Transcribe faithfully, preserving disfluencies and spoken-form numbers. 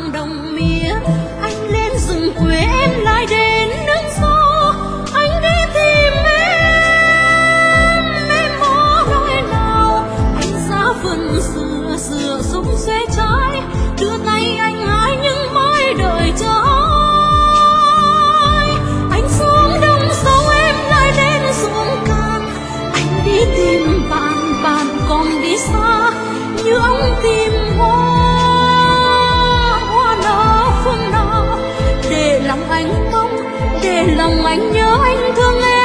vàng đồng mía. Anh lên rừng quê em lại đến nương gió, anh đi tìm em, em ở nơi nào? Anh ra vườn dừa, dừa rụng rễ trái, đưa tay anh hái nhưng mãi đợi trái. Anh xuống đồng sâu em lại đến ruộng cạn, anh đi tìm bạn, bạn còn đi xa như ông tìm hoa. Hoa nở phương nào để lòng anh mong, để lòng anh nhớ anh thương em.